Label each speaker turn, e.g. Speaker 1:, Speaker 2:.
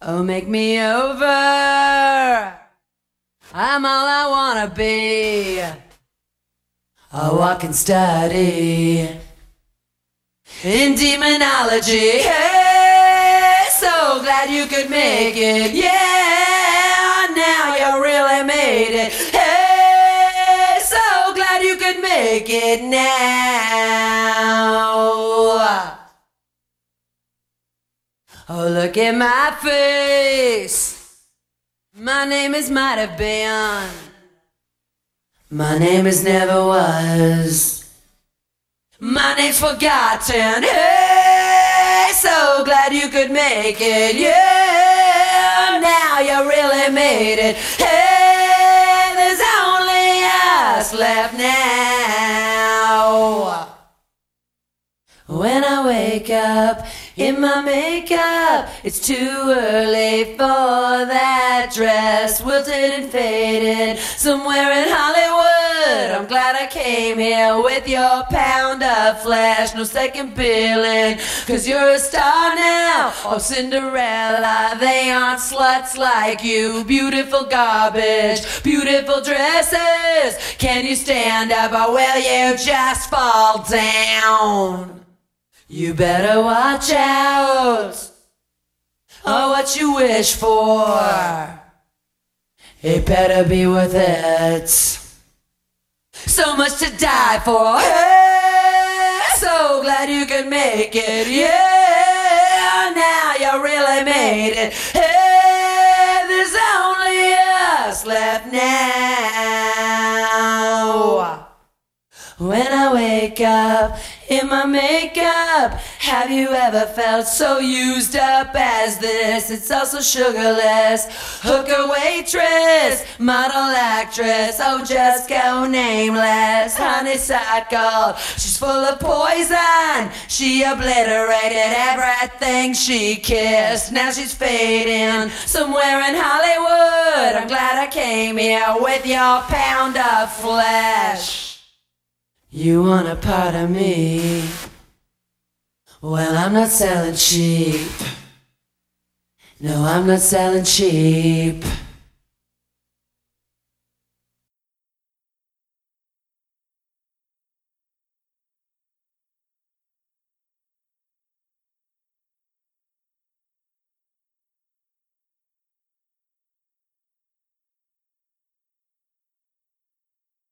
Speaker 1: Oh, make me over. I'm all I wanna be. A walking study in demonology. Hey, so glad you could make it. Yeah, now you really made it. Hey, so glad you could make it now. Oh, look at my face. My name is might have been. My name is never was. My name's forgotten. Hey, so glad you could make it. Yeah, now you really made it. Hey, there's only us left now. When I wake up in my makeup, it's too early for that dress, wilted and faded somewhere in Hollywood. I'm glad I came here with your pound of flesh, no second billing, 'cause you're a star now. Oh, Cinderella, they aren't sluts like you. Beautiful garbage, beautiful dresses. Can you stand up or will you just fall down? You better watch out, oh, what you wish for, it better be worth it. So much to die for. Hey, so glad you could make it. Yeah, now you really made it. Hey, there's only us left now. When I wake up in my makeup, have you ever felt so used up as this? It's also sugarless. Hooker, waitress, model, actress, oh, just go nameless. Honeysuckle, she's full of poison. She obliterated everything she kissed. Now she's fading somewhere in Hollywood. I'm glad I came here with your pound of flesh. You want a part of me? Well, I'm not selling cheap. No, I'm not selling cheap.